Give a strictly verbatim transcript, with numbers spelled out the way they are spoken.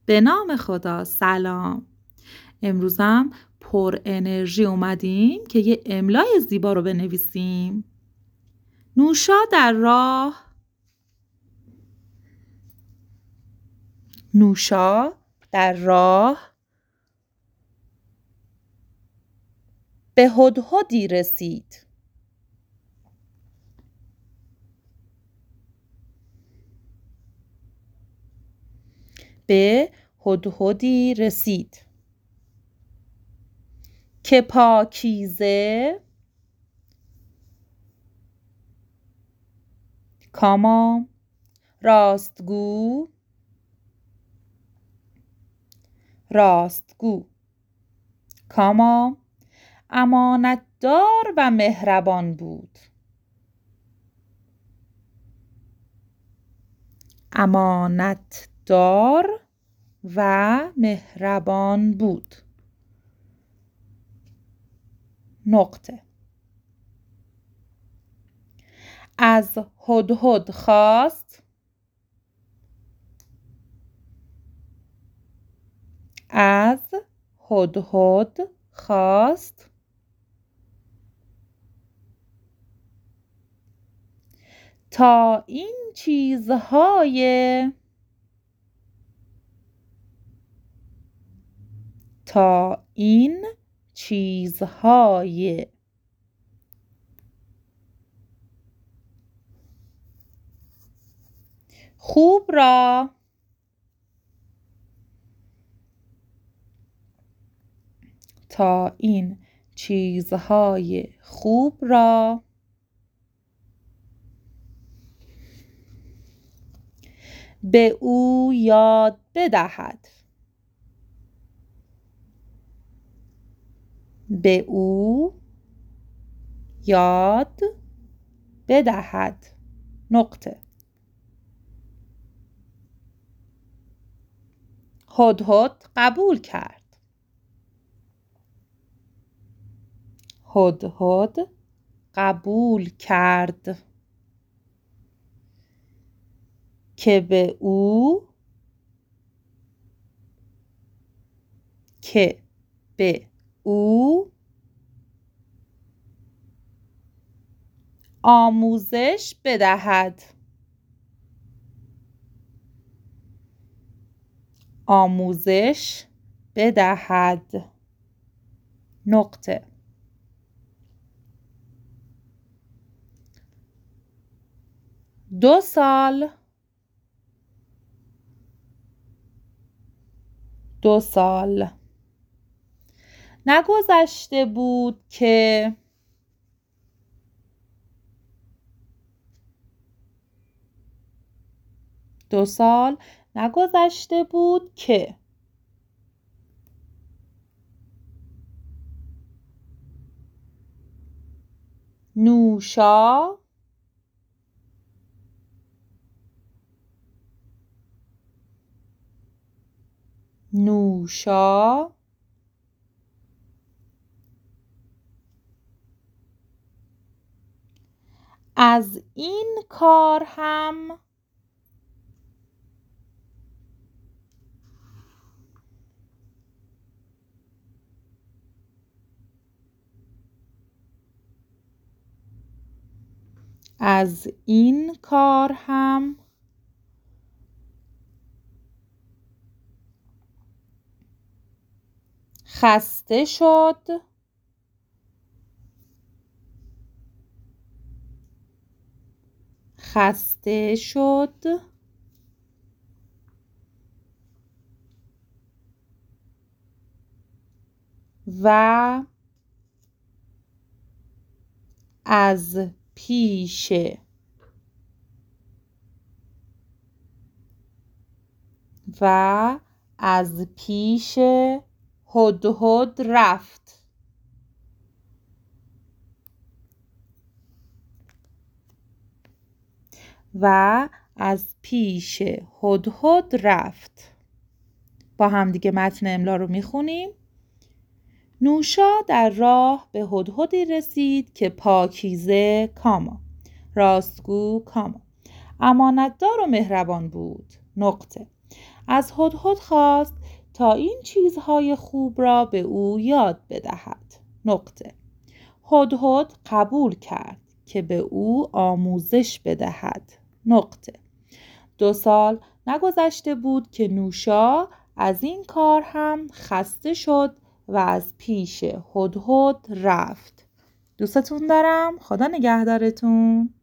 به نام خدا. سلام. امروزم پر انرژی اومدیم که یه املای زیبا رو بنویسیم. نوشا در راه نوشا در راه به هدهدی رسید. به هدهدی رسید که پاکیزه کاما راستگو راستگو کاما امانتدار و مهربان بود. امانتدار و مهربان بود. نقطه. از هدهد خواست از هدهد خواست تا این چیزهای تا این چیزهای خوب را تا این چیزهای خوب را به او یاد بدهد. به او یاد بدهد. نقطه. هدهد قبول کرد. هدهد قبول کرد که به او که به او آموزش بدهد. آموزش بدهد. نقطه. دو سال دو سال نگذشته بود که دو سال نگذشته بود که نوشا نوشا از این کار هم از این کار هم خسته شد خسته شد و از پیش و از پیش هدهد رفت. و از پیش هدهد رفت. با هم دیگه متن املا رو میخونیم. نوشا در راه به هدهدی رسید که پاکیزه کاما راستگو کاما امانتدار و مهربان بود. نقطه. از هدهد خواست تا این چیزهای خوب را به او یاد بدهد. نقطه. هدهد قبول کرد که به او آموزش بدهد. نقطه. دو سال نگذشته بود که نوشا از این کار هم خسته شد و از پیش هدهد رفت. دوستتون دارم. خدا نگهدارتون.